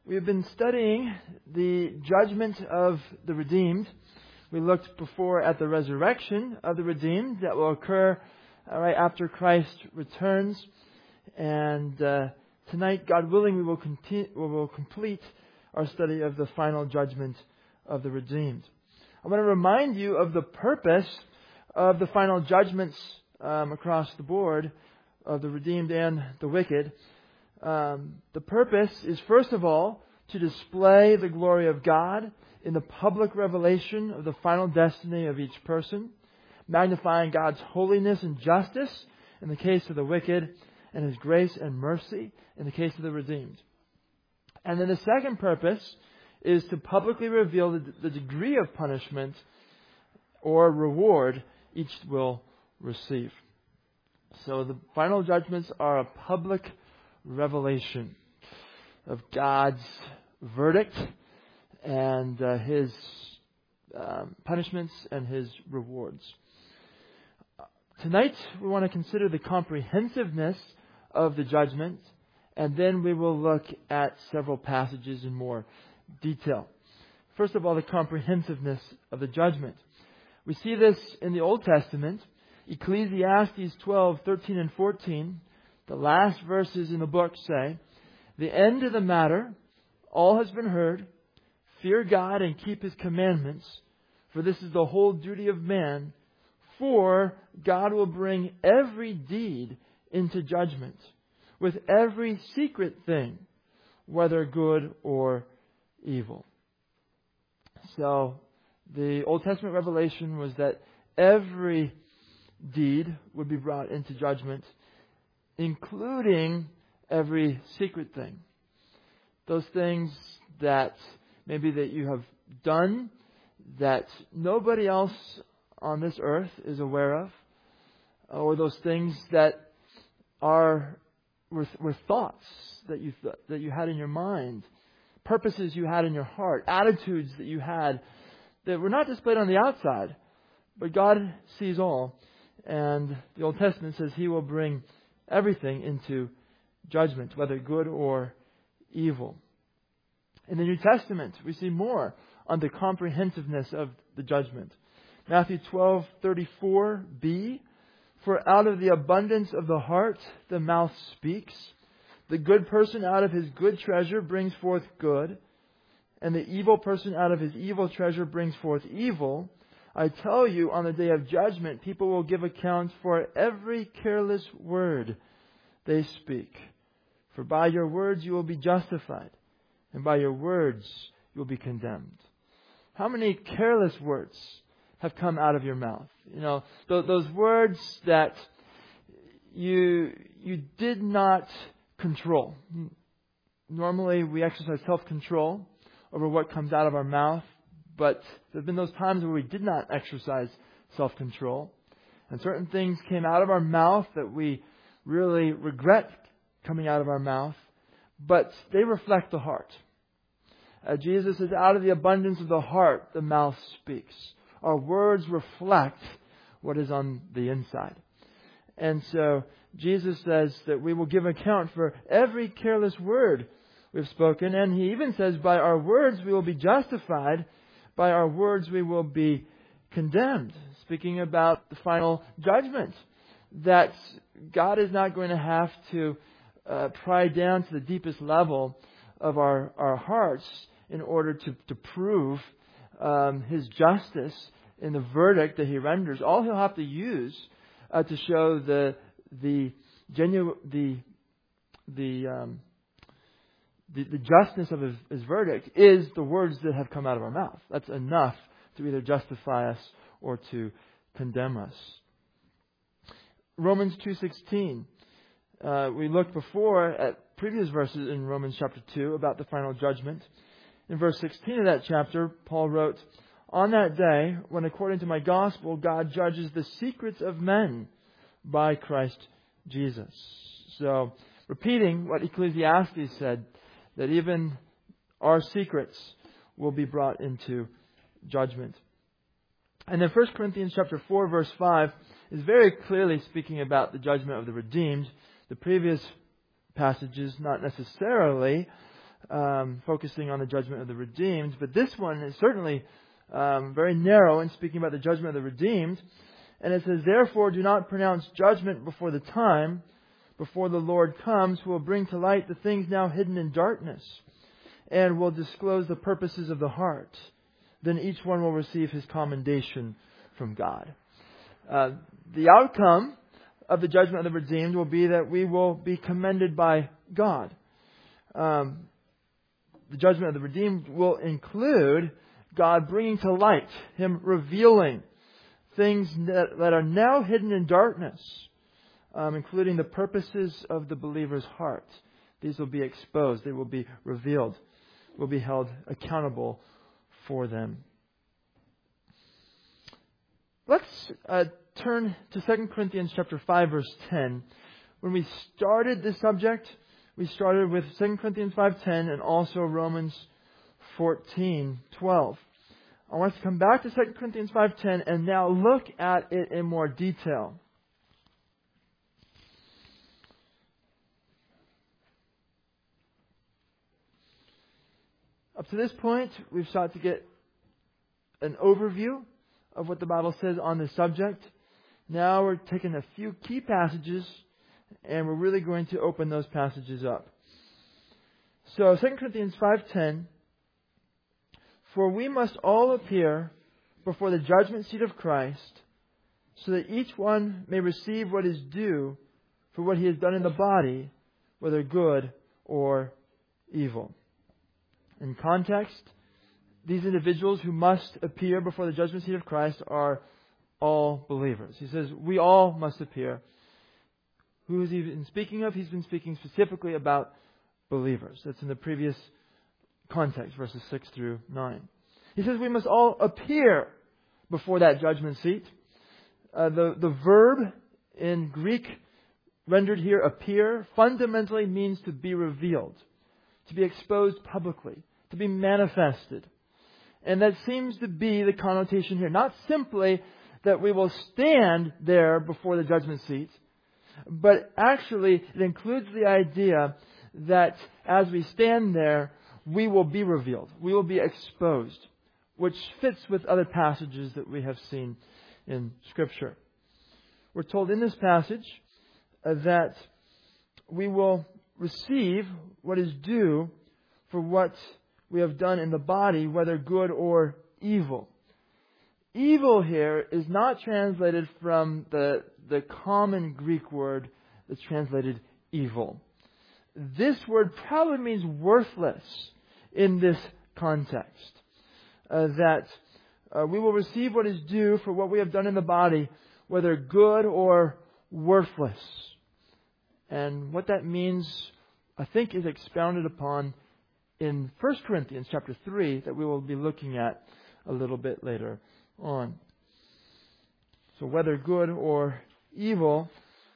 We've been studying the judgment of the redeemed. We looked before at the resurrection of the redeemed that will occur right after Christ returns. And tonight, God willing, we will complete our study of the final judgment of the redeemed. I want to remind you of the purpose of the final judgments across the board of the redeemed and the wicked. The purpose is, first of all, to display the glory of God in the public revelation of the final destiny of each person, magnifying God's holiness and justice in the case of the wicked, and His grace and mercy in the case of the redeemed. And then the second purpose is to publicly reveal the degree of punishment or reward each will receive. So the final judgments are a public revelation of God's verdict and His punishments and His rewards. Tonight we want to consider the comprehensiveness of the judgment, and then we will look at several passages in more detail. First of all, the comprehensiveness of the judgment. We see this in the Old Testament. Ecclesiastes 12:13 and 14, the last verses in the book say, "The end of the matter, all has been heard. Fear God and keep His commandments, for this is the whole duty of man. For God will bring every deed into judgment, with every secret thing, whether good or evil." So, the Old Testament revelation was that every deed would be brought into judgment, including every secret thing. Those things that maybe that you have done that nobody else on this earth is aware of, or those things that were thoughts that you had in your mind, purposes you had in your heart, attitudes that you had that were not displayed on the outside, but God sees all. And the Old Testament says He will bring everything into judgment, whether good or evil. In the New Testament, we see more on the comprehensiveness of the judgment. Matthew 12:34b, "For out of the abundance of the heart the mouth speaks. The good person out of his good treasure brings forth good, and the evil person out of his evil treasure brings forth evil. I tell you, on the day of judgment, people will give account for every careless word they speak. For by your words you will be justified, and by your words you will be condemned." How many careless words have come out of your mouth? You know, those words that you did not control. Normally we exercise self-control over what comes out of our mouth, but there have been those times where we did not exercise self-control, and certain things came out of our mouth that we really regret coming out of our mouth, but they reflect the heart. Jesus says, out of the abundance of the heart, the mouth speaks. Our words reflect what is on the inside. And so Jesus says that we will give account for every careless word we've spoken. And He even says, by our words we will be justified. By our words we will be condemned. Speaking about the final judgment. That God is not going to have to pry down to the deepest level of our hearts in order to prove His justice in the verdict that He renders. All He'll have to use to show the justness of His verdict is the words that have come out of our mouth. That's enough to either justify us or to condemn us. Romans 2:16. We looked before at previous verses in Romans chapter 2 about the final judgment. In verse 16 of that chapter, Paul wrote, "On that day, when according to my gospel, God judges the secrets of men by Christ Jesus." So, repeating what Ecclesiastes said, that even our secrets will be brought into judgment. And then 1 Corinthians chapter 4, verse 5 is very clearly speaking about the judgment of the redeemed. The previous passages, not necessarily. focusing on the judgment of the redeemed. But this one is certainly very narrow in speaking about the judgment of the redeemed. And it says, "Therefore do not pronounce judgment before the time, before the Lord comes, who will bring to light the things now hidden in darkness, and will disclose the purposes of the heart. Then each one will receive his commendation from God." The outcome of the judgment of the redeemed will be that we will be commended by God. The judgment of the redeemed will include God bringing to light, Him revealing things that are now hidden in darkness, including the purposes of the believer's heart. These will be exposed. They will be revealed. Will be held accountable for them. Let's turn to 2 Corinthians chapter 5, verse 10. When we started this subject, we started with 2 Corinthians 5:10 and also Romans 14:12. I want us to come back to 2 Corinthians 5:10 and now look at it in more detail. Up to this point, we've sought to get an overview of what the Bible says on this subject. Now we're taking a few key passages and we're really going to open those passages up. So 2 Corinthians 5:10, "For we must all appear before the judgment seat of Christ, so that each one may receive what is due for what he has done in the body, whether good or evil." In context, these individuals who must appear before the judgment seat of Christ are all believers. He says, we all must appear. Who has he been speaking of? He's been speaking specifically about believers. That's in the previous context, verses 6 through 9. He says we must all appear before that judgment seat. The verb in Greek rendered here, appear, fundamentally means to be revealed, to be exposed publicly, to be manifested. And that seems to be the connotation here. Not simply that we will stand there before the judgment seat, but actually it includes the idea that as we stand there, we will be revealed. We will be exposed, which fits with other passages that we have seen in Scripture. We're told in this passage that we will receive what is due for what we have done in the body, whether good or evil. Evil here is not translated from the common Greek word that's translated evil. This word probably means worthless in this context. That we will receive what is due for what we have done in the body, whether good or worthless. And what that means, I think, is expounded upon in 1 Corinthians chapter 3 that we will be looking at a little bit later on. So whether good or evil,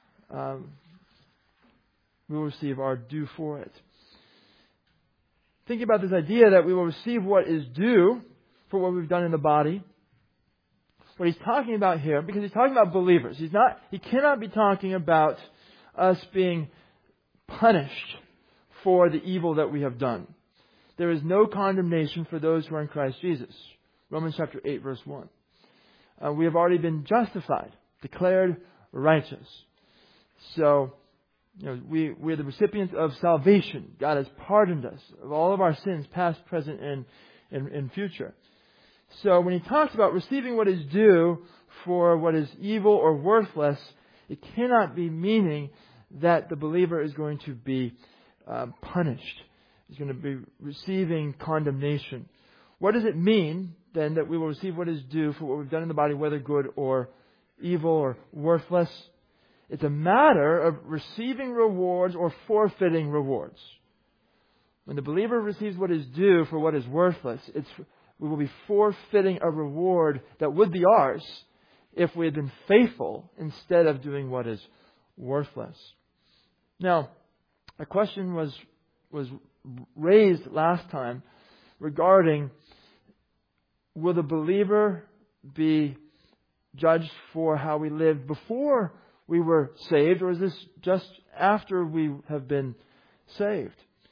we will receive our due for it. Thinking about this idea that we will receive what is due for what we've done in the body, what he's talking about here, because he's talking about believers. He cannot be talking about us being punished for the evil that we have done. There is no condemnation for those who are in Christ Jesus. Romans chapter 8, verse 1. We have already been justified, declared righteous. So, we're the recipients of salvation. God has pardoned us of all of our sins, past, present, and future. So when he talks about receiving what is due for what is evil or worthless, it cannot be meaning that the believer is going to be punished. He's going to be receiving condemnation. What does it mean then that we will receive what is due for what we've done in the body, whether good or evil or worthless? It's a matter of receiving rewards or forfeiting rewards. When the believer receives what is due for what is worthless, we will be forfeiting a reward that would be ours if we had been faithful instead of doing what is worthless. Now, a question was raised last time regarding, will the believer be judged for how we lived before we were saved, or is this just after we have been saved?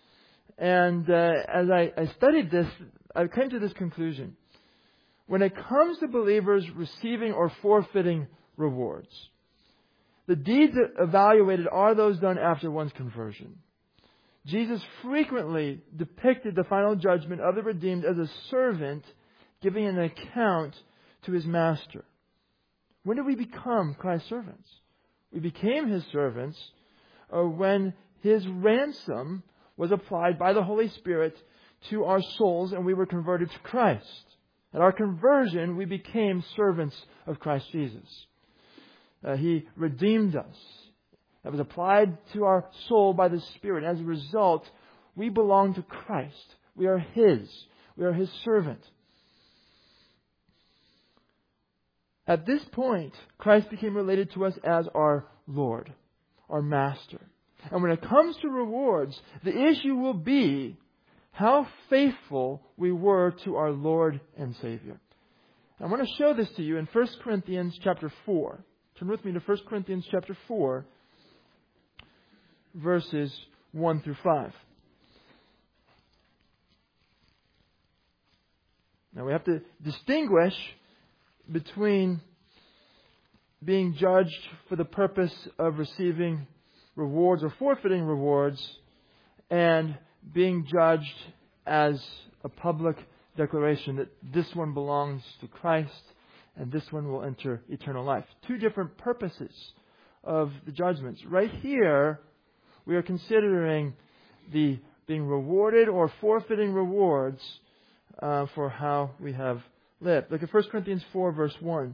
And as I studied this, I came to this conclusion. When it comes to believers receiving or forfeiting rewards, the deeds evaluated are those done after one's conversion. Jesus frequently depicted the final judgment of the redeemed as a servant giving an account to his master. When did we become Christ's servants? We became His servants when His ransom was applied by the Holy Spirit to our souls and we were converted to Christ. At our conversion, we became servants of Christ Jesus. He redeemed us. That was applied to our soul by the Spirit. As a result, we belong to Christ. We are His. We are His servant. At this point, Christ became related to us as our Lord, our Master. And when it comes to rewards, the issue will be how faithful we were to our Lord and Savior. I want to show this to you in 1 Corinthians chapter 4. Turn with me to 1 Corinthians chapter 4, verses 1 through 5. Now we have to distinguish between being judged for the purpose of receiving rewards or forfeiting rewards and being judged as a public declaration that this one belongs to Christ and this one will enter eternal life. Two different purposes of the judgments. Right here, we are considering the being rewarded or forfeiting rewards for how we have lived. Look at 1 Corinthians 4, verse 1.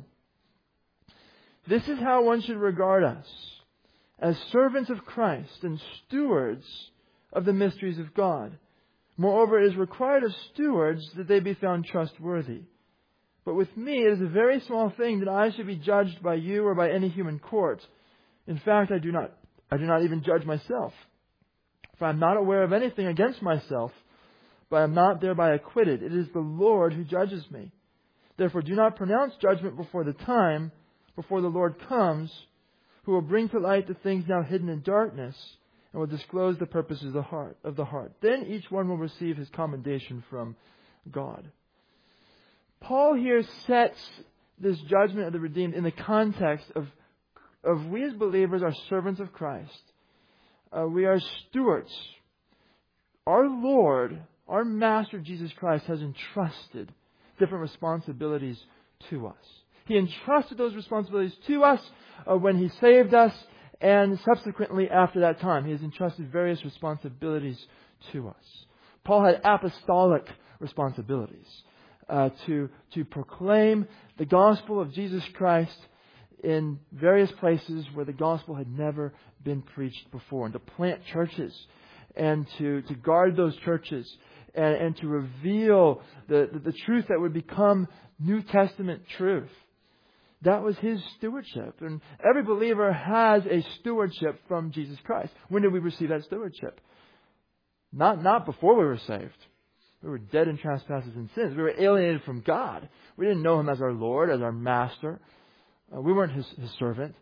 This is how one should regard us, as servants of Christ and stewards of the mysteries of God. Moreover, it is required of stewards that they be found trustworthy. But with me, it is a very small thing that I should be judged by you or by any human court. In fact, I do not even judge myself. For I am not aware of anything against myself, but I am not thereby acquitted. It is the Lord who judges me. Therefore, do not pronounce judgment before the time, before the Lord comes, who will bring to light the things now hidden in darkness, and will disclose the purposes of the heart. Then each one will receive his commendation from God. Paul here sets this judgment of the redeemed in the context of we as believers are servants of Christ. We are stewards. Our Lord, our Master Jesus Christ, has entrusted different responsibilities to us. He entrusted those responsibilities to us when He saved us, and subsequently after that time, He has entrusted various responsibilities to us. Paul had apostolic responsibilities to proclaim the gospel of Jesus Christ in various places where the gospel had never been preached before, and to plant churches and to guard those churches and to reveal the truth that would become New Testament truth. That was his stewardship. And every believer has a stewardship from Jesus Christ. When did we receive that stewardship? Not before we were saved. We were dead in trespasses and sins. We were alienated from God. We didn't know Him as our Lord, as our Master. We weren't His servant.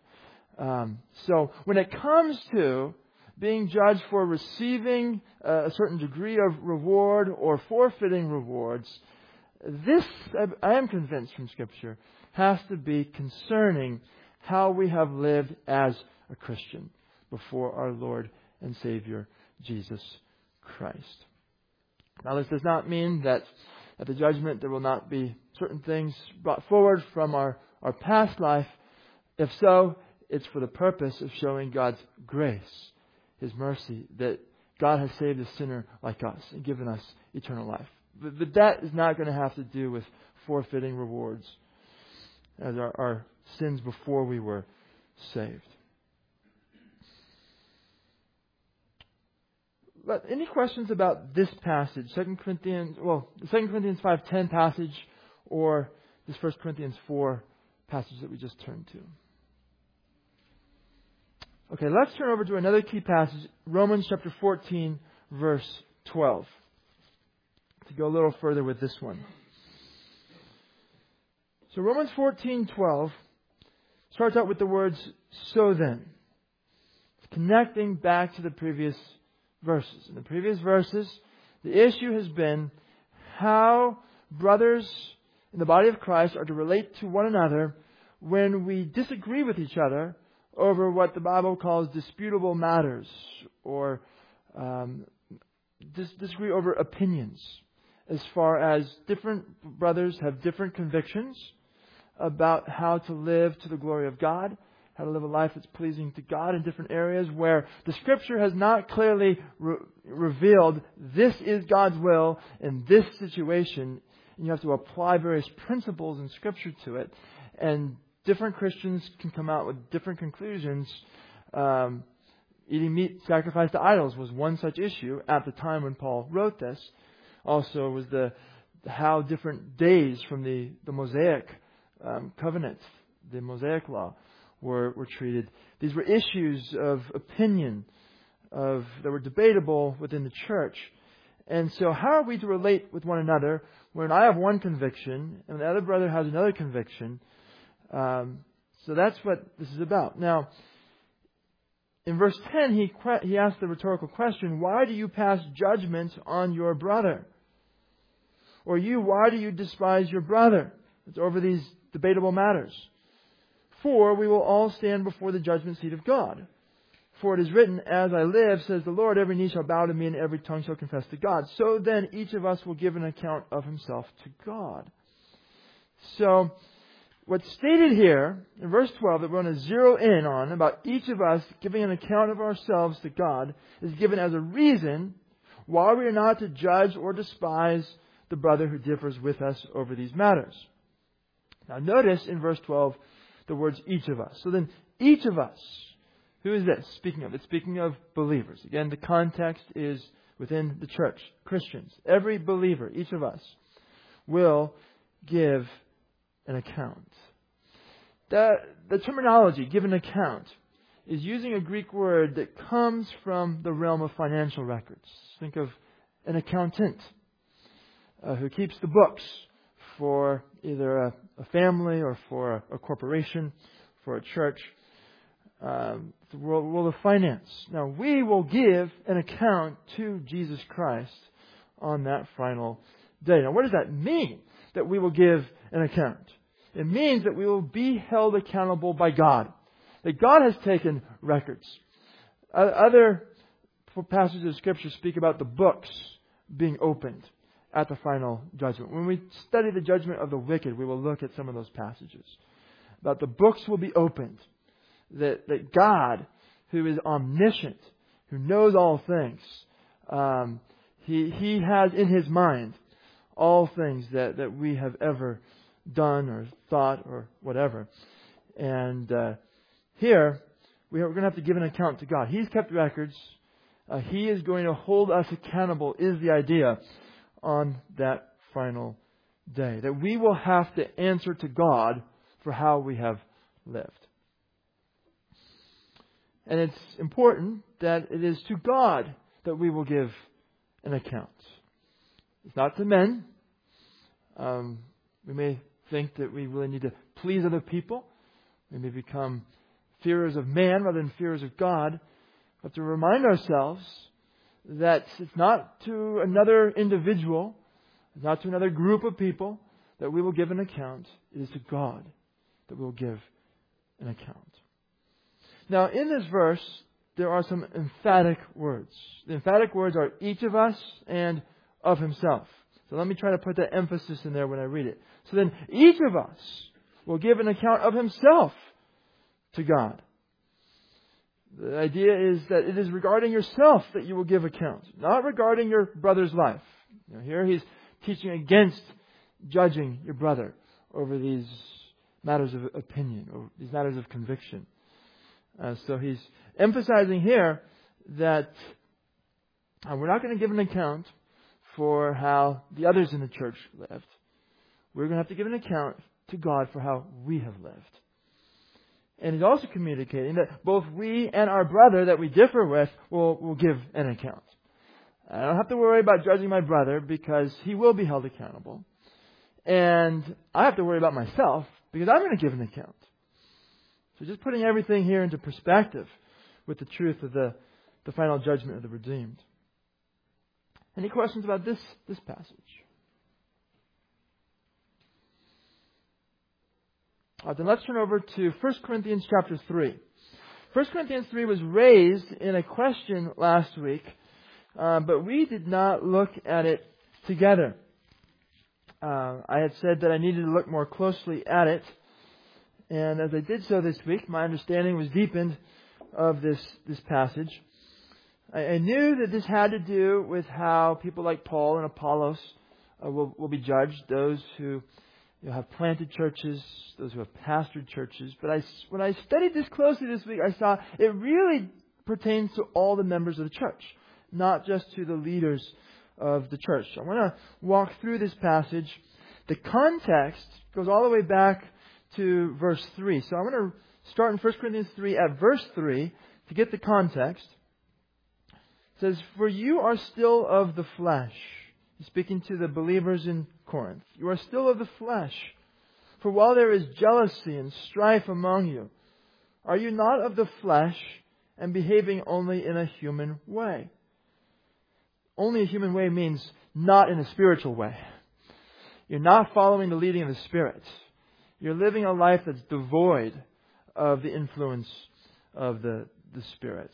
So when it comes to being judged for receiving a certain degree of reward or forfeiting rewards, this, I am convinced from Scripture, has to be concerning how we have lived as a Christian before our Lord and Savior, Jesus Christ. Now, this does not mean that at the judgment there will not be certain things brought forward from our past life. If so, it's for the purpose of showing God's grace, His mercy, that God has saved a sinner like us and given us eternal life. But that is not going to have to do with forfeiting rewards as our sins before we were saved. But any questions about this passage, 2 Corinthians 5:10 passage, or this 1 Corinthians 4 passage that we just turned to? Okay, let's turn over to another key passage, Romans chapter 14, verse 12. To go a little further with this one. So Romans 14:12 starts out with the words, "So then." It's connecting back to the previous verses. In the previous verses, the issue has been how brothers in the body of Christ are to relate to one another when we disagree with each other over what the Bible calls disputable matters, or disagree over opinions, as far as different brothers have different convictions about how to live to the glory of God, how to live a life that's pleasing to God in different areas where the Scripture has not clearly revealed this is God's will in this situation. And you have to apply various principles in Scripture to it. And different Christians can come out with different conclusions. Eating meat sacrificed to idols was one such issue at the time when Paul wrote this. Also was how different days from the Mosaic covenant, the Mosaic law, were treated. These were issues of opinion that were debatable within the church. And so how are we to relate with one another when I have one conviction and the other brother has another conviction? So that's what this is about. Now, in verse 10, he asked the rhetorical question, why do you pass judgment on your brother? Or why do you despise your brother? It's over these debatable matters. For we will all stand before the judgment seat of God. For it is written, as I live, says the Lord, every knee shall bow to me and every tongue shall confess to God. So then each of us will give an account of himself to God. So what's stated here in verse 12 that we're going to zero in on about each of us giving an account of ourselves to God is given as a reason why we are not to judge or despise the brother who differs with us over these matters. Now notice in verse 12 the words each of us. So then each of us, who is this speaking of? It's speaking of believers. Again, the context is within the church, Christians. Every believer, each of us, will give an account. The terminology, give an account, is using a Greek word that comes from the realm of financial records. Think of an accountant who keeps the books for either a family or for a corporation, for a church, the world of finance. Now, we will give an account to Jesus Christ on that final day. Now, what does that mean, that we will give an account? It means that we will be held accountable by God. That God has taken records. Other passages of Scripture speak about the books being opened at the final judgment. When we study the judgment of the wicked, we will look at some of those passages. About the books will be opened. That God, who is omniscient, who knows all things, He has in His mind all things that we have ever done or thought or whatever. And here, we're going to have to give an account to God. He's kept records. He is going to hold us accountable, is the idea, on that final day. That we will have to answer to God for how we have lived. And it's important that it is to God that we will give an account. It's not to men. We may think that we really need to please other people. We may become fearers of man rather than fearers of God. We have to remind ourselves that it's not to another individual, it's not to another group of people that we will give an account. It is to God that we will give an account. Now, in this verse, there are some emphatic words. The emphatic words are each of us and of himself. So let me try to put that emphasis in there when I read it. So then each of us will give an account of himself to God. The idea is that it is regarding yourself that you will give account, not regarding your brother's life. Now, here he's teaching against judging your brother over these matters of opinion, or these matters of conviction. So he's emphasizing here that we're not going to give an account for how the others in the church lived. We're going to have to give an account to God for how we have lived. And he's also communicating that both we and our brother that we differ with will give an account. I don't have to worry about judging my brother because he will be held accountable. And I have to worry about myself because I'm going to give an account. So just putting everything here into perspective with the truth of the final judgment of the redeemed. Any questions about this passage? Then let's turn over to 1 Corinthians chapter 3. 1 Corinthians 3 was raised in a question last week, but we did not look at it together. I had said that I needed to look more closely at it, and as I did so this week, my understanding was deepened of this passage. I knew that this had to do with how people like Paul and Apollos will be judged, those who have planted churches, those who have pastored churches. But when I studied this closely this week, I saw it really pertains to all the members of the church, not just to the leaders of the church. I want to walk through this passage. The context goes all the way back to verse 3. So I want to start in 1 Corinthians 3 at verse 3 to get the context. It says, "For you are still of the flesh." He's speaking to the believers in Corinth. "You are still of the flesh. For while there is jealousy and strife among you, are you not of the flesh and behaving only in a human way?" Only a human way means not in a spiritual way. You're not following the leading of the Spirit. You're living a life that's devoid of the influence of the Spirit.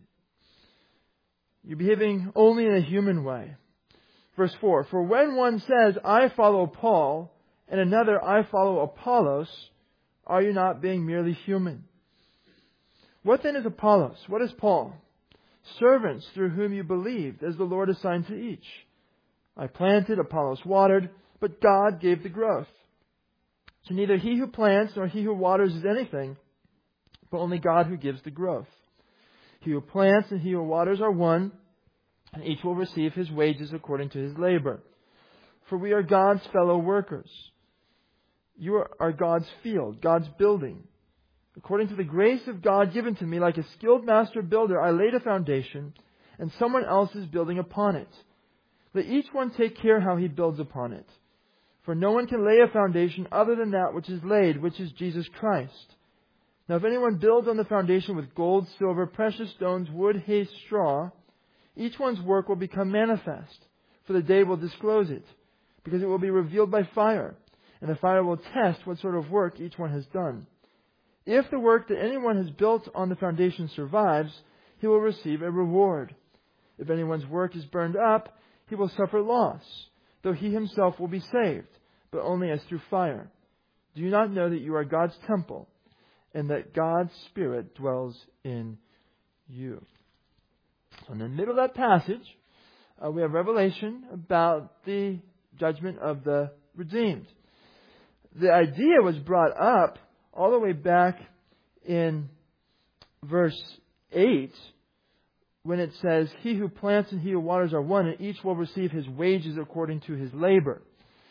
You're behaving only in a human way. Verse 4, "For when one says, 'I follow Paul,' and another, 'I follow Apollos,' are you not being merely human? What then is Apollos? What is Paul? Servants through whom you believed, as the Lord assigned to each. I planted, Apollos watered, but God gave the growth. So neither he who plants nor he who waters is anything, but only God who gives the growth. He who plants and he who waters are one, and each will receive his wages according to his labor. For we are God's fellow workers. You are God's field, God's building. According to the grace of God given to me, like a skilled master builder, I laid a foundation, and someone else is building upon it. Let each one take care how he builds upon it. For no one can lay a foundation other than that which is laid, which is Jesus Christ. Now if anyone builds on the foundation with gold, silver, precious stones, wood, hay, straw, each one's work will become manifest, for the day will disclose it, because it will be revealed by fire, and the fire will test what sort of work each one has done. If the work that anyone has built on the foundation survives, he will receive a reward. If anyone's work is burned up, he will suffer loss, though he himself will be saved, but only as through fire. Do you not know that you are God's temple, and that God's Spirit dwells in you?" So in the middle of that passage, we have revelation about the judgment of the redeemed. The idea was brought up all the way back in verse 8, when it says, "He who plants and he who waters are one, and each will receive his wages according to his labor."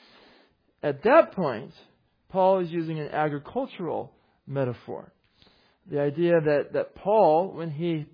At that point, Paul is using an agricultural metaphor. The idea that Paul, when he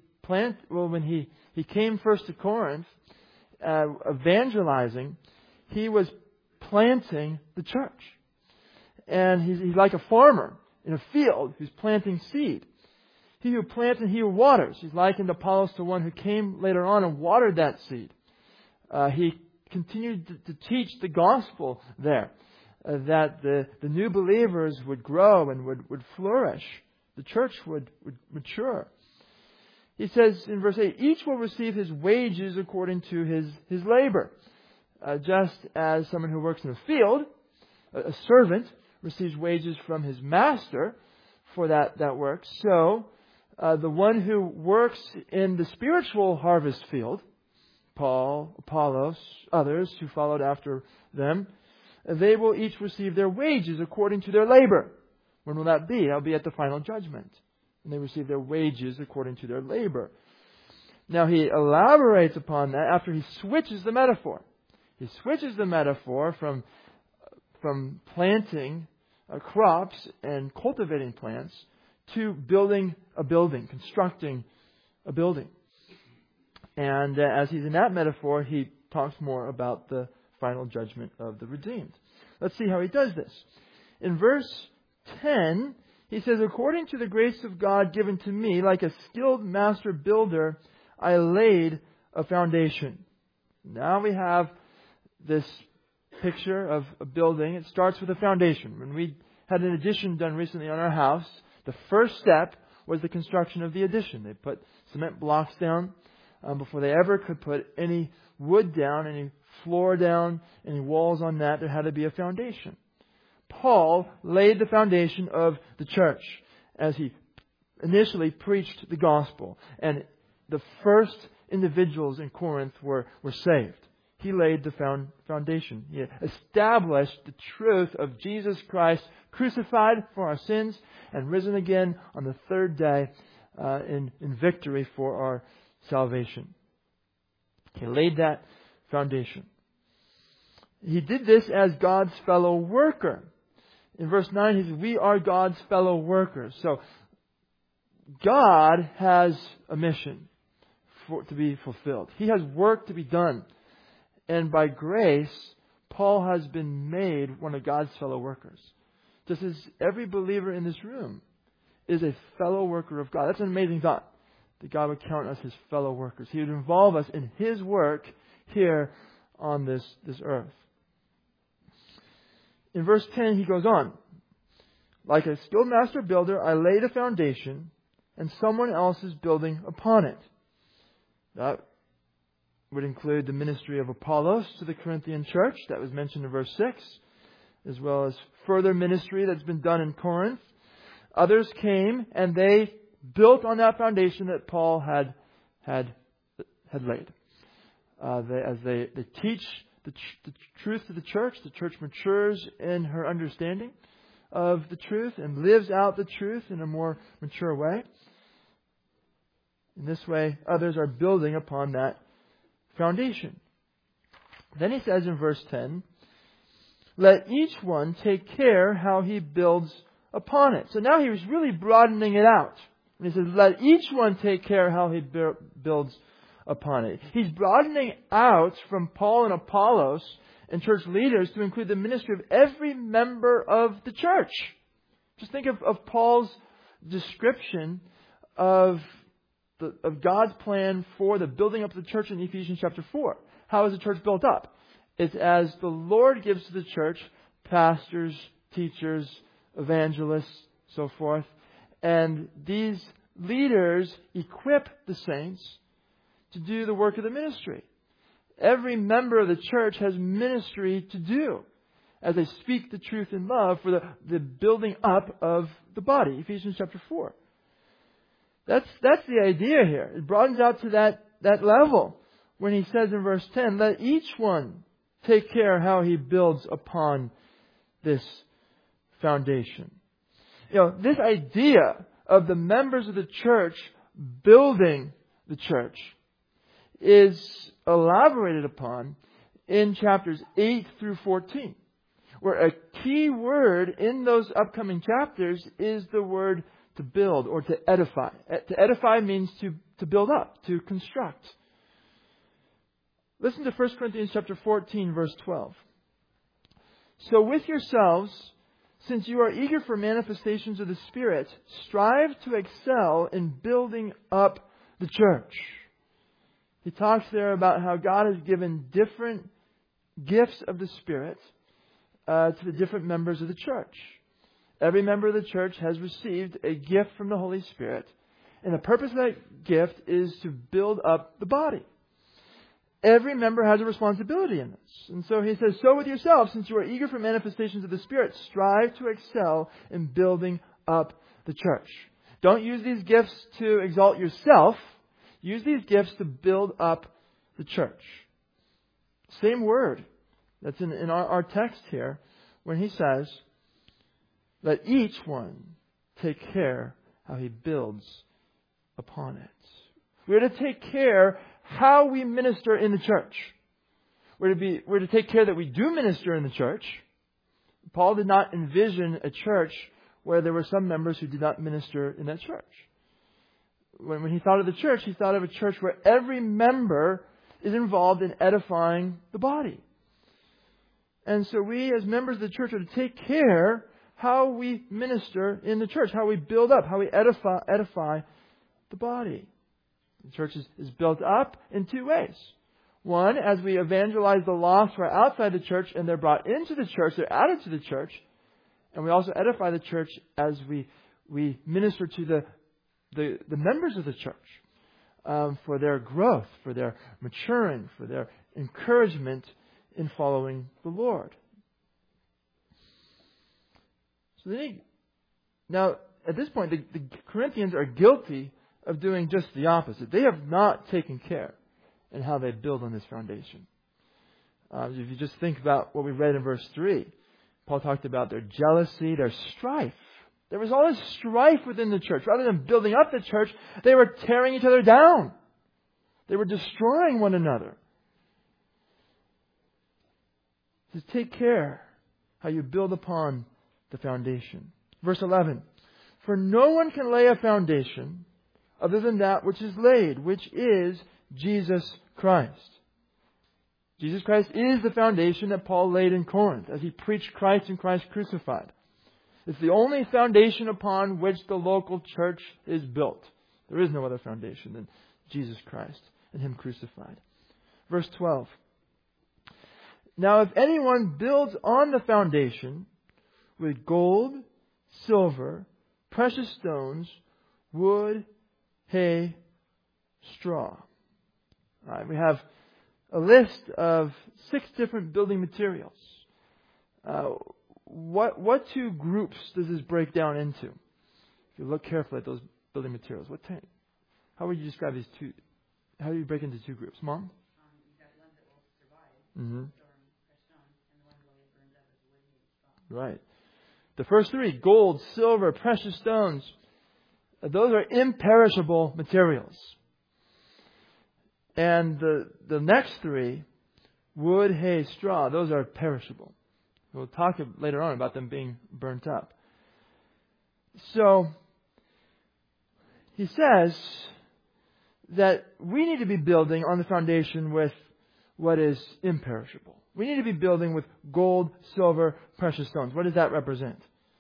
came first to Corinth, evangelizing, he was planting the church. And he's like a farmer in a field who's planting seed. He who plants and he who waters. He's likened Apollos to one who came later on and watered that seed. He continued to teach the gospel there, that the new believers would grow and would flourish. The church would mature. He says in verse 8, "Each will receive his wages according to his labor." Just as someone who works in a field, a servant, receives wages from his master for that work. So, the one who works in the spiritual harvest field, Paul, Apollos, others who followed after them, they will each receive their wages according to their labor. When will that be? That'll be at the final judgment. And they receive their wages according to their labor. Now he elaborates upon that after he switches the metaphor. He switches the metaphor from planting crops and cultivating plants to building a building, constructing a building. And as he's in that metaphor, he talks more about the final judgment of the redeemed. Let's see how he does this. In verse 10, he says, "According to the grace of God given to me, like a skilled master builder, I laid a foundation." Now we have this picture of a building. It starts with a foundation. When we had an addition done recently on our house, the first step was the construction of the addition. They put cement blocks down before they ever could put any wood down, any floor down, any walls on that. There had to be a foundation. Paul laid the foundation of the church as he initially preached the gospel. And the first individuals in Corinth were saved. He laid the foundation. He established the truth of Jesus Christ crucified for our sins and risen again on the third day in victory for our salvation. He laid that foundation. He did this as God's fellow worker. In verse 9 he says, we are God's fellow workers. So God has a mission to be fulfilled. He has work to be done. And by grace, Paul has been made one of God's fellow workers. Just as every believer in this room is a fellow worker of God. That's an amazing thought, that God would count us His fellow workers. He would involve us in His work here on this earth. In verse 10, he goes on. Like a skilled master builder, I laid a foundation, and someone else is building upon it. That would include the ministry of Apollos to the Corinthian church. That was mentioned in verse 6. As well as further ministry that's been done in Corinth. Others came and they built on that foundation that Paul had laid. As they teach the truth to the church matures in her understanding of the truth and lives out the truth in a more mature way. In this way, others are building upon that foundation. Then he says in verse 10, let each one take care how he builds upon it. So now he was really broadening it out. And he says, let each one take care how he builds upon it. He's broadening out from Paul and Apollos and church leaders to include the ministry of every member of the church. Just think of Paul's description of God's plan for the building up of the church in Ephesians chapter 4. How is the church built up? It's as the Lord gives to the church pastors, teachers, evangelists, so forth. And these leaders equip the saints to do the work of the ministry. Every member of the church has ministry to do as they speak the truth in love for the building up of the body. Ephesians chapter 4. That's the idea here. It broadens out to that level when he says in verse 10, let each one take care how he builds upon this foundation. This idea of the members of the church building the church is elaborated upon in chapters 8 through 14, where a key word in those upcoming chapters is the word to build or to edify. To edify means to build up, to construct. Listen to 1 Corinthians chapter 14, verse 12. So with yourselves, since you are eager for manifestations of the Spirit, strive to excel in building up the church. He talks there about how God has given different gifts of the Spirit to the different members of the church. Every member of the church has received a gift from the Holy Spirit. And the purpose of that gift is to build up the body. Every member has a responsibility in this. And so he says, so with yourselves, since you are eager for manifestations of the Spirit, strive to excel in building up the church. Don't use these gifts to exalt yourself. Use these gifts to build up the church. Same word that's in our text here when he says, let each one take care how he builds upon it. We're to take care how we minister in the church. We're to take care that we do minister in the church. Paul did not envision a church where there were some members who did not minister in that church. When he thought of the church, he thought of a church where every member is involved in edifying the body. And so we as members of the church are to take care how we minister in the church, how we build up, how we edify the body. The church is built up in two ways. One, as we evangelize the lost who are outside the church and they're brought into the church, they're added to the church. And we also edify the church as we minister to the members of the church for their growth, for their maturing, for their encouragement in following the Lord. So now, at this point, the Corinthians are guilty of doing just the opposite. They have not taken care in how they build on this foundation. If you just think about what we read in verse 3, Paul talked about their jealousy, their strife. There was all this strife within the church. Rather than building up the church, they were tearing each other down. They were destroying one another. So take care how you build upon the foundation. Verse 11. For no one can lay a foundation other than that which is laid, which is Jesus Christ. Jesus Christ is the foundation that Paul laid in Corinth as he preached Christ and Christ crucified. It's the only foundation upon which the local church is built. There is no other foundation than Jesus Christ and Him crucified. Verse 12. Now if anyone builds on the foundation with gold, silver, precious stones, wood, hay, straw. All right, we have a list of 6 different building materials. What 2 groups does this break down into? If you look carefully at those building materials, how would you describe these 2? How do you break into 2 groups? Mom? You've got ones that will survive, storm, precious stones, and the ones that will get burned up as wood, hay, straw. Right. The first 3, gold, silver, precious stones, those are imperishable materials. And the next 3, wood, hay, straw, those are perishable. We'll talk later on about them being burnt up. So, he says that we need to be building on the foundation with what is imperishable. We need to be building with gold, silver, precious stones. What does that represent?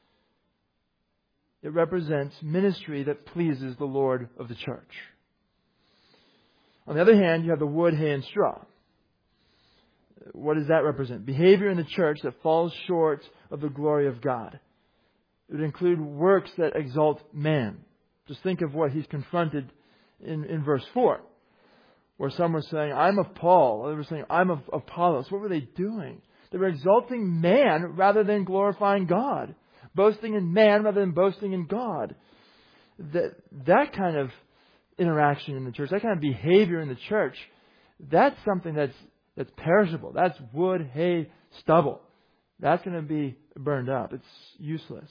It represents ministry that pleases the Lord of the church. On the other hand, you have the wood, hay, and straw. What does that represent? Behavior in the church that falls short of the glory of God. It would include works that exalt man. Just think of what he's confronted in verse 4. Where some were saying, I'm of Paul. Others were saying, I'm of Apollos. What were they doing? They were exalting man rather than glorifying God. Boasting in man rather than boasting in God. That kind of interaction in the church, that kind of behavior in the church, that's something that's perishable. That's wood, hay, stubble. That's going to be burned up. It's useless.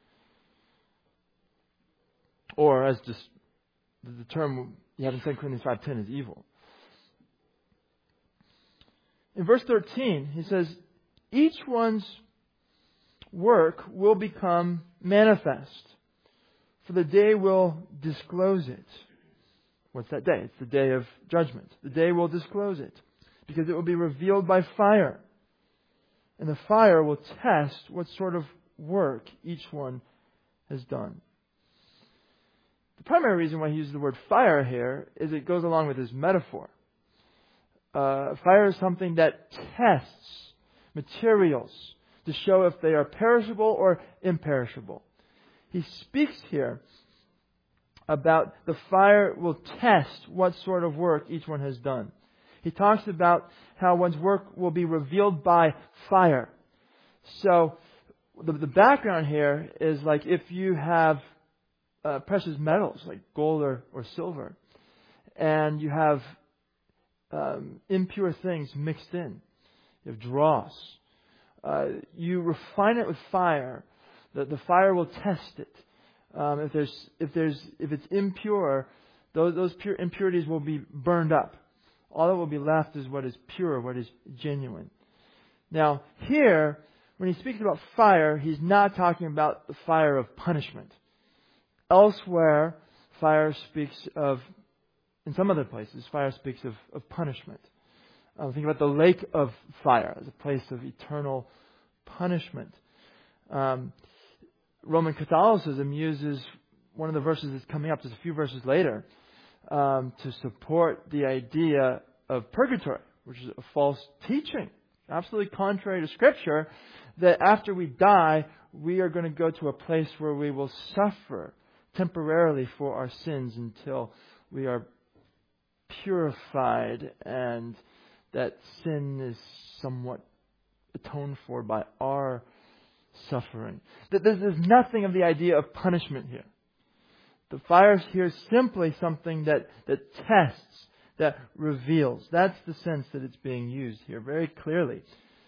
Or as just the term you have in 2 Corinthians 5:10 is evil. In verse 13, he says, each one's work will become manifest, for the day will disclose it. What's that day? It's the day of judgment. The day will disclose it, because it will be revealed by fire. And the fire will test what sort of work each one has done. The primary reason why he uses the word fire here is it goes along with his metaphor. Fire is something that tests materials to show if they are perishable or imperishable. He speaks here about the fire will test what sort of work each one has done. He talks about how one's work will be revealed by fire. So the background here is like if you have precious metals like gold or silver, and you have impure things mixed in. You have dross. You refine it with fire. The fire will test it. If it's impure, those pure impurities will be burned up. All that will be left is what is pure, what is genuine. Now, here, when he speaks about fire, he's not talking about the fire of punishment. Elsewhere, fire speaks of, in some other places, fire speaks of punishment. Think about the lake of fire as a place of eternal punishment. Roman Catholicism uses one of the verses that's coming up, just a few verses later, to support the idea of purgatory, which is a false teaching, absolutely contrary to Scripture, that after we die, we are going to go to a place where we will suffer temporarily for our sins until we are purified and that sin is somewhat atoned for by our suffering. That there's nothing of the idea of punishment here. The fire here is simply something that tests, that reveals. That's the sense that it's being used here very clearly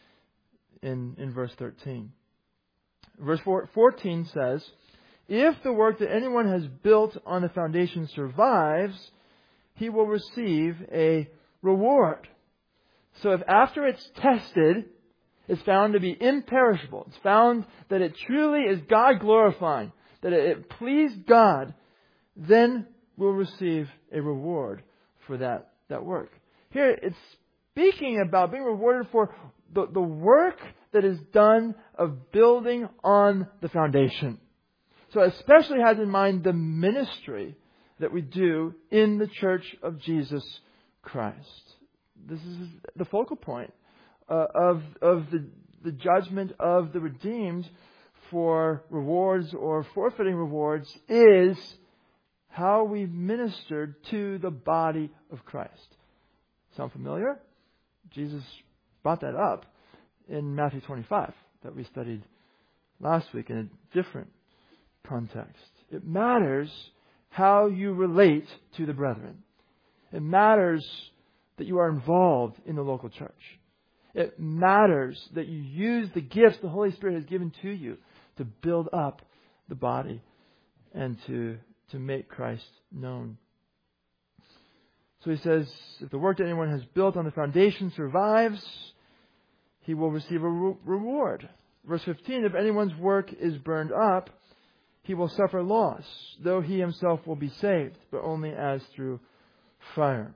in verse 13. Verse 14 says, if the work that anyone has built on the foundation survives, he will receive a reward. So if after it's tested, it's found to be imperishable, it's found that it truly is God glorifying, that it pleased God, then we'll receive a reward for that work. Here it's speaking about being rewarded for the work that is done of building on the foundation. So it especially has in mind the ministry that we do in the Church of Jesus Christ. This is the focal point of the judgment of the redeemed for rewards or forfeiting rewards is how we ministered to the body of Christ. Sound familiar? Jesus brought that up in Matthew 25 that we studied last week in a different context. It matters how you relate to the brethren. It matters that you are involved in the local church. It matters that you use the gifts the Holy Spirit has given to you to build up the body and to make Christ known. So he says, if the work that anyone has built on the foundation survives, he will receive a reward. Verse 15, if anyone's work is burned up, he will suffer loss, though he himself will be saved, but only as through fire.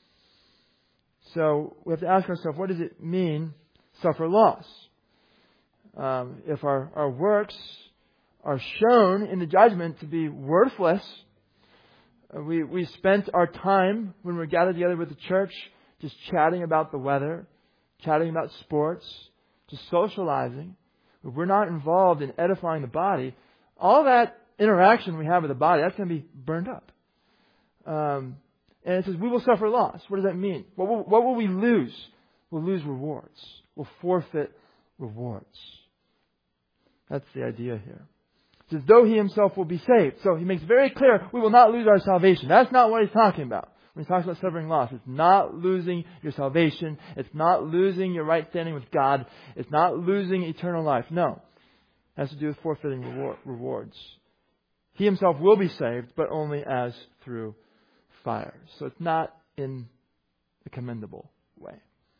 So we have to ask ourselves, what does it mean, suffer loss? If our works are shown in the judgment to be worthless, we spent our time when we're gathered together with the church just chatting about the weather, chatting about sports, just socializing. If we're not involved in edifying the body, all that interaction we have with the body, that's going to be burned up. And it says, we will suffer loss. What does that mean? What will we lose? We'll lose rewards. We'll forfeit rewards. That's the idea here. It says, though he himself will be saved. So he makes very clear, we will not lose our salvation. That's not what he's talking about. When he talks about suffering loss, it's not losing your salvation. It's not losing your right standing with God. It's not losing eternal life. No. It has to do with forfeiting rewards. He himself will be saved, but only as through fire. So it's not in a commendable way.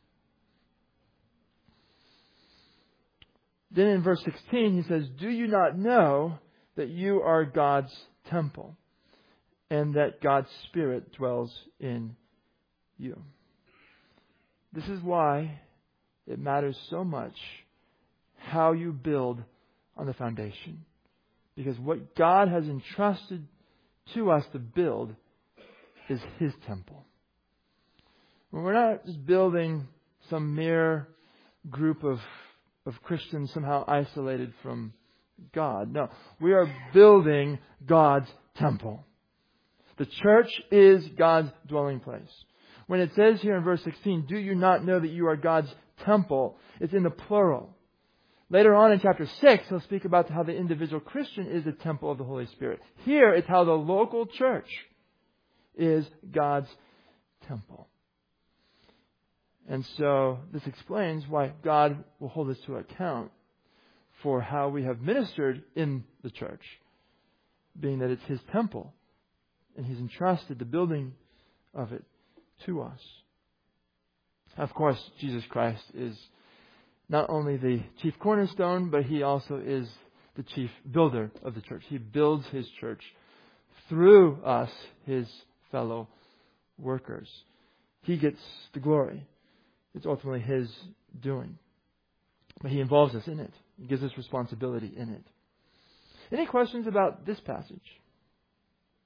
Then in verse 16 he says, do you not know that you are God's temple and that God's Spirit dwells in you? This is why it matters so much how you build on the foundation. Because what God has entrusted to us to build is His temple. We're not just building some mere group of Christians somehow isolated from God. No, we are building God's temple. The church is God's dwelling place. When it says here in verse 16, do you not know that you are God's temple? It's in the plural. Later on in chapter 6, he'll speak about how the individual Christian is the temple of the Holy Spirit. Here, it's how the local church is God's temple. And so this explains why God will hold us to account for how we have ministered in the church, being that it's His temple and He's entrusted the building of it to us. Of course, Jesus Christ is not only the chief cornerstone, but He also is the chief builder of the church. He builds His church through us, His fellow workers. He gets the glory. It's ultimately His doing. But He involves us in it. He gives us responsibility in it. Any questions about this passage?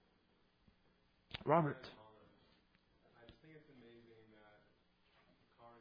Robert. I just think it's amazing that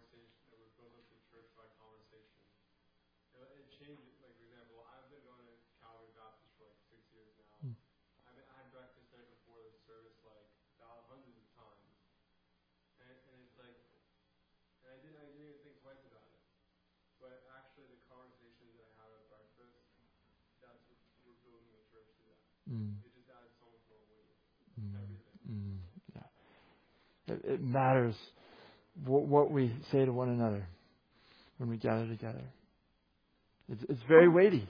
But actually, the conversations that I have at breakfast, that's what we're building the church to that. It just adds so much more weight. Everything. Yeah. It matters what we say to one another when we gather together. It's very weighty.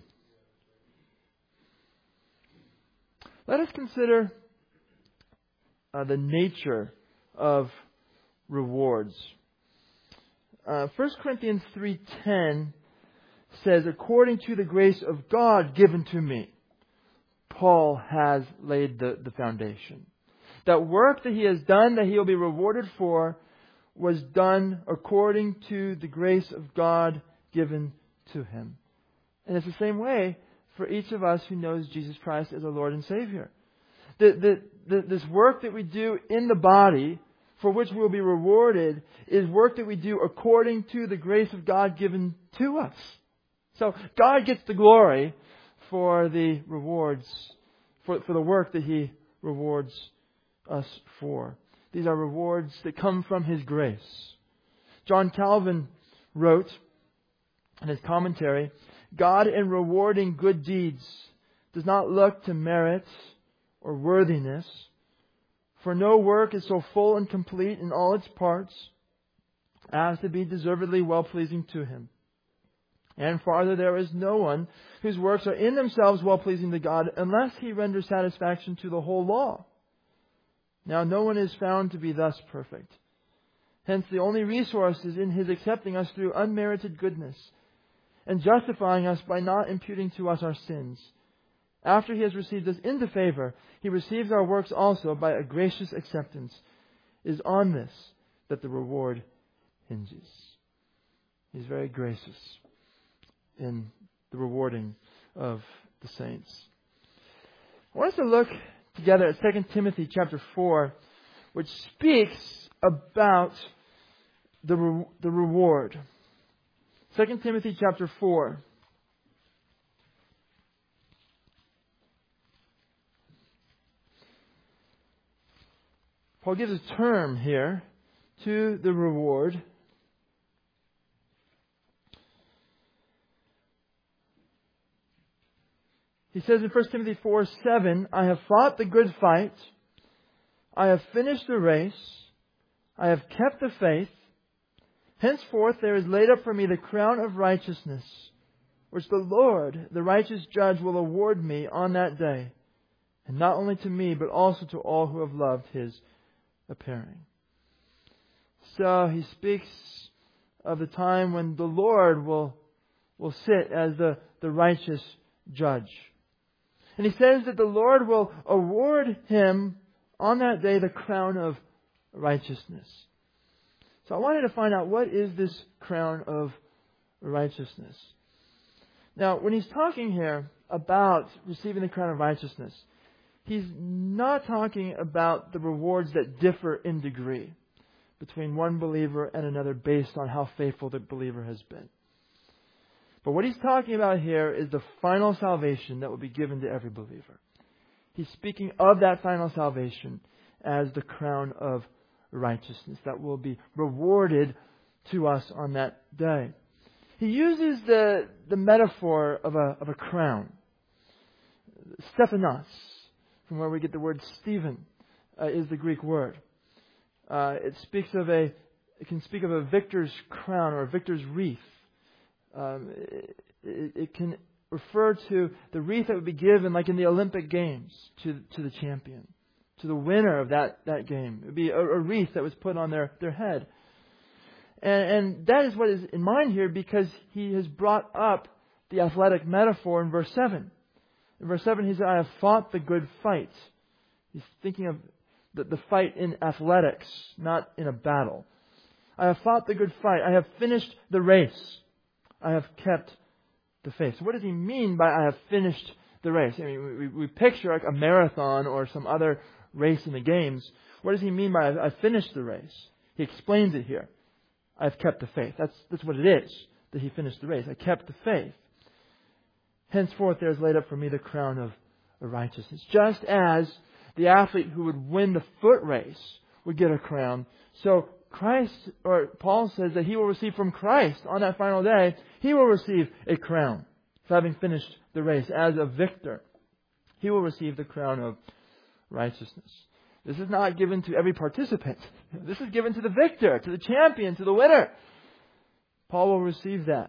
Let us consider the nature of rewards. 1 Corinthians 3:10 says, according to the grace of God given to me, Paul has laid the foundation. That work that he has done, that he will be rewarded for, was done according to the grace of God given to him. And it's the same way for each of us who knows Jesus Christ as our Lord and Savior. This work that we do in the body, for which we will be rewarded, is work that we do according to the grace of God given to us. So God gets the glory for the rewards, for the work that He rewards us for. These are rewards that come from His grace. John Calvin wrote in his commentary, God in rewarding good deeds does not look to merit or worthiness, for no work is so full and complete in all its parts as to be deservedly well-pleasing to Him. And farther, there is no one whose works are in themselves well-pleasing to God unless He renders satisfaction to the whole law. Now, no one is found to be thus perfect. Hence, the only resource is in His accepting us through unmerited goodness and justifying us by not imputing to us our sins. After He has received us into favor, He receives our works also by a gracious acceptance. It is on this that the reward hinges. He's very gracious in the rewarding of the saints. I want us to look together at 2 Timothy chapter 4, which speaks about the reward. 2 Timothy chapter 4. Paul gives a term here to the reward. He says in 1 Timothy 4:7, I have fought the good fight. I have finished the race. I have kept the faith. Henceforth there is laid up for me the crown of righteousness, which the Lord, the righteous judge, will award me on that day. And not only to me, but also to all who have loved His appearing. So he speaks of the time when the Lord will sit as the righteous judge. And he says that the Lord will award him on that day the crown of righteousness. So I wanted to find out, what is this crown of righteousness? Now, when he's talking here about receiving the crown of righteousness, he's not talking about the rewards that differ in degree between one believer and another based on how faithful the believer has been. But what he's talking about here is the final salvation that will be given to every believer. He's speaking of that final salvation as the crown of righteousness that will be rewarded to us on that day. He uses the metaphor of a crown. Stephanos, from where we get the word Stephen, is the Greek word. It can speak of a victor's crown or a victor's wreath. It can refer to the wreath that would be given, like in the Olympic Games, to the champion, to the winner of that game. It would be a wreath that was put on their head. And that is what is in mind here, because he has brought up the athletic metaphor in verse 7. In verse 7 he said, I have fought the good fight. He's thinking of the fight in athletics, not in a battle. I have fought the good fight. I have finished the race. I have kept the faith. So what does he mean by I have finished the race? I mean, we picture like a marathon or some other race in the games. What does he mean by I finished the race? He explains it here. I have kept the faith. That's what it is, that he finished the race. I kept the faith. Henceforth there is laid up for me the crown of righteousness. Just as the athlete who would win the foot race would get a crown, so Christ, or Paul says that he will receive from Christ on that final day, he will receive a crown for having finished the race as a victor. He will receive the crown of righteousness. This is not given to every participant. This is given to the victor, to the champion, to the winner. Paul will receive that.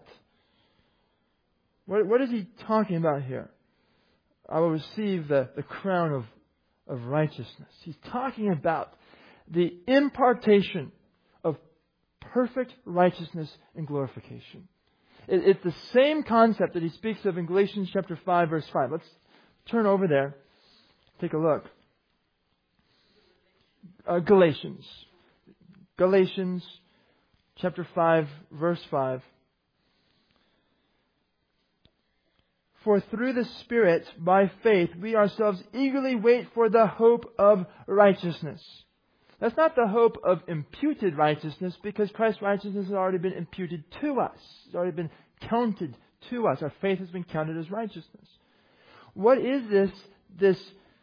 What is he talking about here? I will receive the crown of righteousness. He's talking about the impartation of perfect righteousness and glorification. It's the same concept that he speaks of in Galatians chapter 5, verse 5. Let's turn over there. Take a look. Galatians chapter 5, verse 5. For through the Spirit, by faith, we ourselves eagerly wait for the hope of righteousness. That's not the hope of imputed righteousness, because Christ's righteousness has already been imputed to us. It's already been counted to us. Our faith has been counted as righteousness. What is this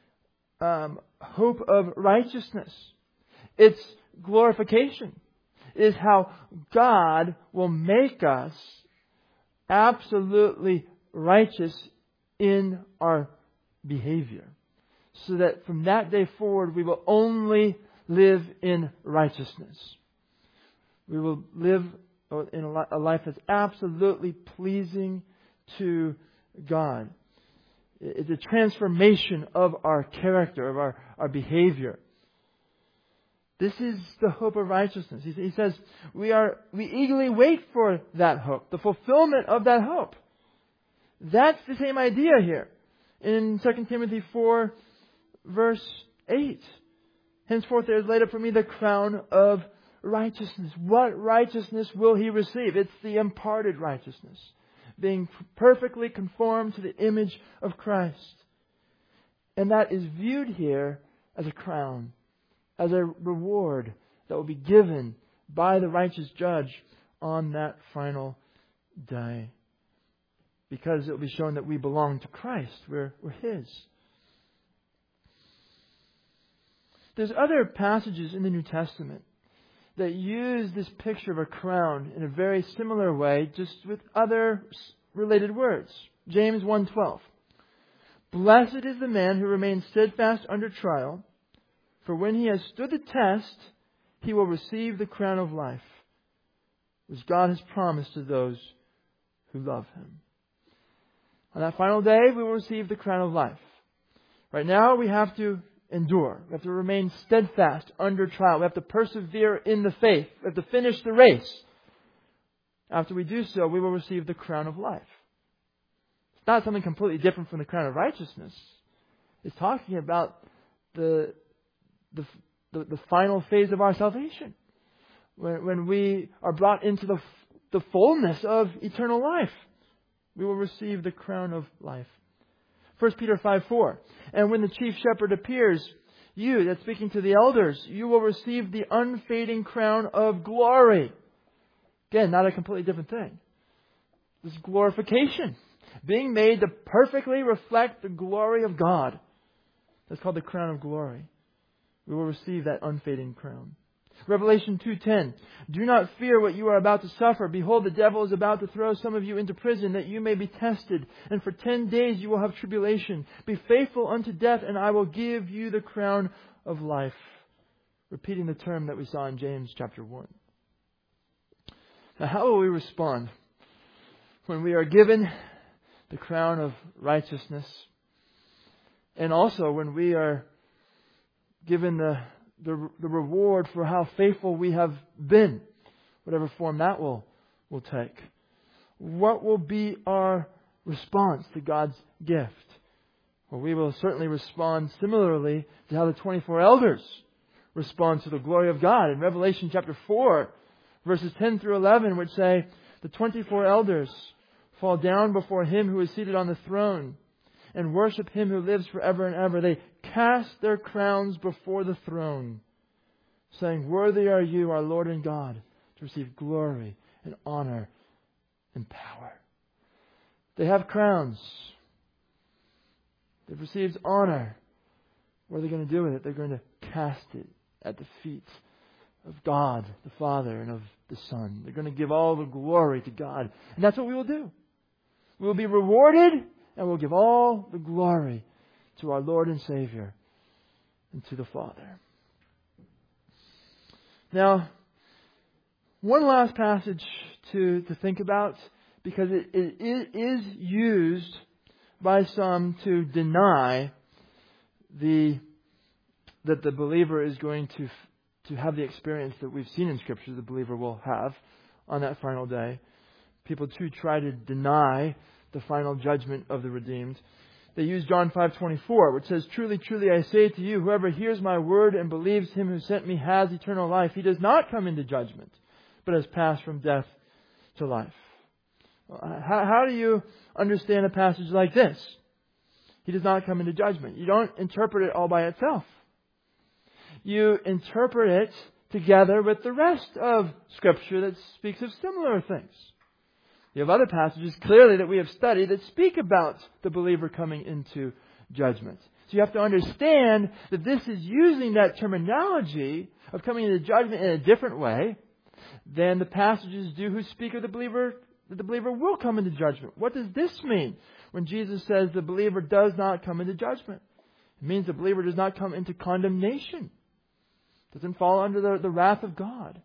hope of righteousness? It's glorification. It is how God will make us absolutely righteous in our behavior, so that from that day forward we will only live in righteousness. We will live in a life that's absolutely pleasing to God. It's a transformation of our character, of our behavior. This is the hope of righteousness. He says we eagerly wait for that hope, the fulfillment of that hope. That's the same idea here in 2 Timothy 4, verse 8. Henceforth there is laid up for me the crown of righteousness. What righteousness will he receive? It's the imparted righteousness, being perfectly conformed to the image of Christ. And that is viewed here as a crown, as a reward that will be given by the righteous judge on that final day. Because it will be shown that we belong to Christ. We're His. There's other passages in the New Testament that use this picture of a crown in a very similar way, just with other related words. James 1:12. Blessed is the man who remains steadfast under trial, for when he has stood the test, he will receive the crown of life, which God has promised to those who love Him. On that final day, we will receive the crown of life. Right now, we have to endure. We have to remain steadfast under trial. We have to persevere in the faith. We have to finish the race. After we do so, we will receive the crown of life. It's not something completely different from the crown of righteousness. It's talking about the final phase of our salvation. When we are brought into the fullness of eternal life. We will receive the crown of life. 1 Peter 5:4. And when the chief shepherd appears, you, that's speaking to the elders, you will receive the unfading crown of glory. Again, not a completely different thing. This is glorification. Being made to perfectly reflect the glory of God. That's called the crown of glory. We will receive that unfading crown. Revelation 2:10. Do not fear what you are about to suffer. Behold, the devil is about to throw some of you into prison, that you may be tested. And for 10 days you will have tribulation. Be faithful unto death, and I will give you the crown of life. Repeating the term that we saw in James chapter 1. Now, how will we respond when we are given the crown of righteousness, and also when we are given the reward for how faithful we have been, whatever form that will take? What will be our response to God's gift? Well, we will certainly respond similarly to how the 24 elders respond to the glory of God. In Revelation chapter 4, verses 10 through 11, which say, the 24 elders fall down before Him who is seated on the throne and worship Him who lives forever and ever. They cast their crowns before the throne, saying, worthy are you, our Lord and God, to receive glory and honor and power. They have crowns. They've received honor. What are they going to do with it? They're going to cast it at the feet of God the Father and of the Son. They're going to give all the glory to God. And that's what we will do. We will be rewarded and we'll give all the glory to our Lord and Savior and to the Father. Now, one last passage to think about, because it is used by some to deny that the believer is going to have the experience that we've seen in Scripture the believer will have on that final day. People too try to deny the final judgment of the redeemed. They use John 5:24, which says, "Truly, truly, I say to you, whoever hears my word and believes Him who sent me has eternal life. He does not come into judgment, but has passed from death to life." How do you understand a passage like this? He does not come into judgment. You don't interpret it all by itself. You interpret it together with the rest of Scripture that speaks of similar things. You have other passages clearly that we have studied that speak about the believer coming into judgment. So you have to understand that this is using that terminology of coming into judgment in a different way than the passages do who speak of the believer, that the believer will come into judgment. What does this mean when Jesus says the believer does not come into judgment? It means the believer does not come into condemnation. Doesn't fall under the wrath of God.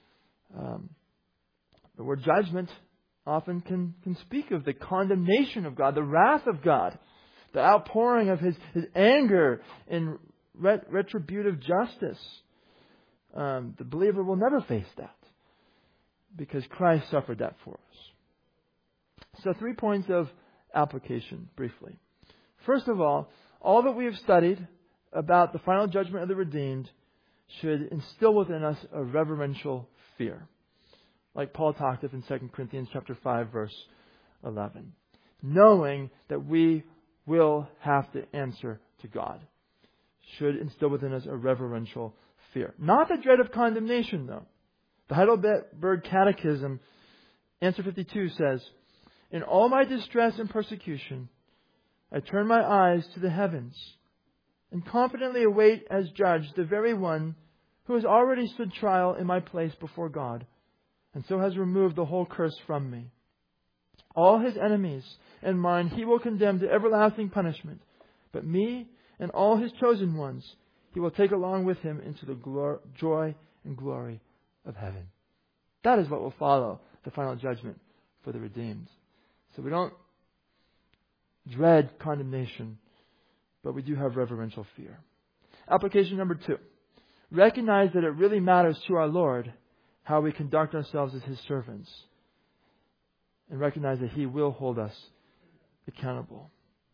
The word judgment often can speak of the condemnation of God, the wrath of God, the outpouring of His anger in retributive justice. The believer will never face that because Christ suffered that for us. So 3 points of application briefly. First of all that we have studied about the final judgment of the redeemed should instill within us a reverential fear, like Paul talked of in 2 Corinthians chapter 5, verse 11. Knowing that we will have to answer to God should instill within us a reverential fear. Not the dread of condemnation, though. The Heidelberg Catechism, answer 52 says, "In all my distress and persecution, I turn my eyes to the heavens and confidently await as judge the very one who has already stood trial in my place before God, and so has removed the whole curse from me. All His enemies and mine He will condemn to everlasting punishment, but me and all His chosen ones He will take along with Him into the joy and glory of heaven." That is what will follow the final judgment for the redeemed. So we don't dread condemnation, but we do have reverential fear. Application number 2. Recognize that it really matters to our Lord how we conduct ourselves as His servants, and recognize that He will hold us accountable.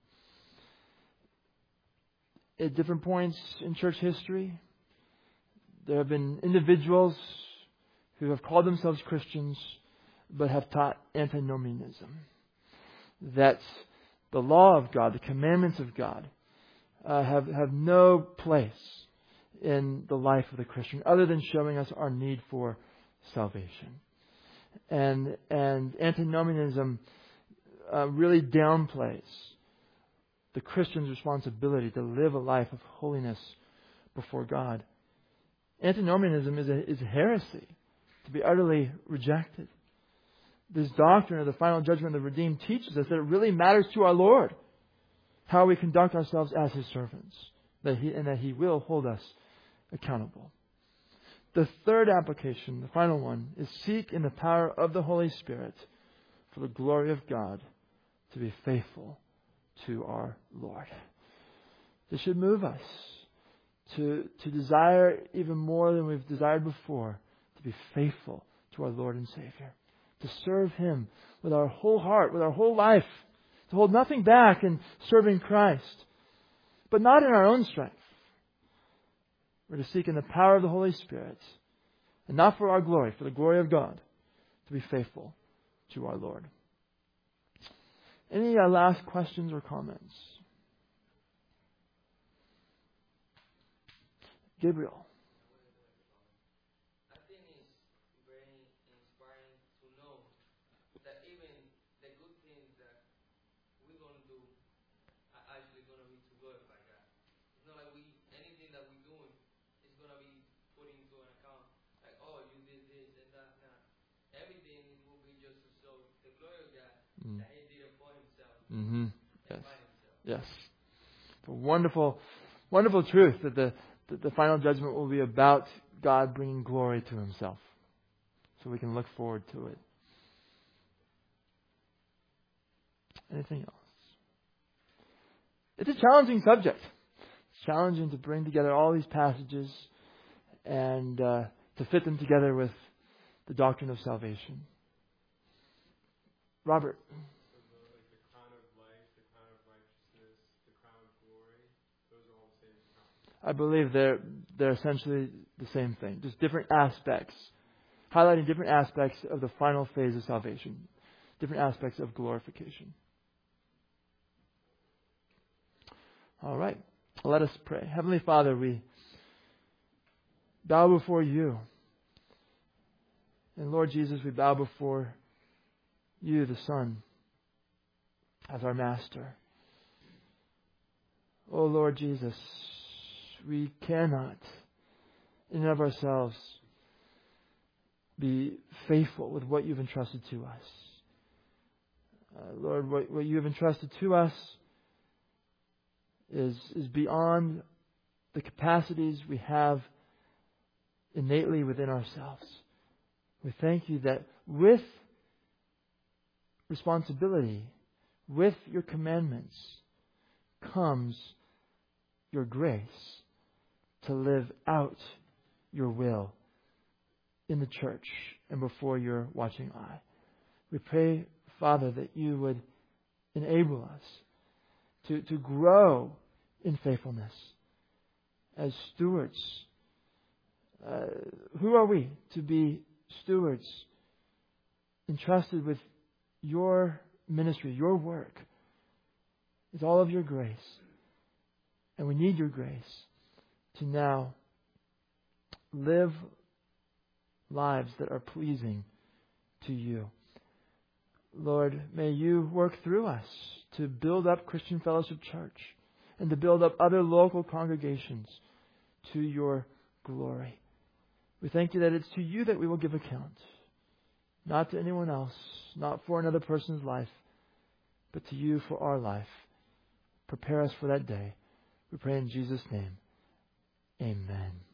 At different points in church history, there have been individuals who have called themselves Christians but have taught antinomianism. That the law of God, the commandments of God, have no place in the life of the Christian other than showing us our need for salvation. And antinomianism really downplays the Christian's responsibility to live a life of holiness before God. Antinomianism is a heresy to be utterly rejected. This doctrine of the final judgment of the redeemed teaches us that it really matters to our Lord how we conduct ourselves as His servants, that He will hold us accountable. The third application, the final one, is seek in the power of the Holy Spirit for the glory of God to be faithful to our Lord. This should move us to desire even more than we've desired before to be faithful to our Lord and Savior, to serve Him with our whole heart, with our whole life, to hold nothing back in serving Christ, but not in our own strength. We're to seek in the power of the Holy Spirit, and not for our glory, for the glory of God, to be faithful to our Lord. Any last questions or comments? Gabriel. I think it's very inspiring to know that even the good things that we're going to do are actually going to be to glorify God. It's not like anything that we're doing is going to be put into an account That He did it for Himself Mm-hmm. and Yes. by Himself. Yes. It's a wonderful, wonderful truth that the final judgment will be about God bringing glory to Himself. So we can look forward to it. Anything else? It's a challenging subject. It's challenging to bring together all these passages and to fit them together with the doctrine of salvation. Robert. So the crown of life, the crown of righteousness, the crown of glory, those are all the same crowns. I believe they're essentially the same thing, just different aspects, highlighting different aspects of the final phase of salvation, different aspects of glorification. All right, let us pray. Heavenly Father, we bow before You. And Lord Jesus, we bow before You, the Son, as our Master. Oh Lord Jesus, we cannot, in and of ourselves, be faithful with what You've entrusted to us. Lord, what You have entrusted to us is beyond the capacities we have innately within ourselves. We thank You that with responsibility, with Your commandments, comes Your grace to live out Your will in the church and before Your watching eye. We pray, Father, that You would enable us to grow in faithfulness as stewards. Who are we to be stewards entrusted with Your ministry, Your work? It's all of Your grace. And we need Your grace to now live lives that are pleasing to You. Lord, may You work through us to build up Christian Fellowship Church and to build up other local congregations to Your glory. We thank You that it's to You that we will give account, not to anyone else, not for another person's life, but to You for our life. Prepare us for that day. We pray in Jesus' name. Amen.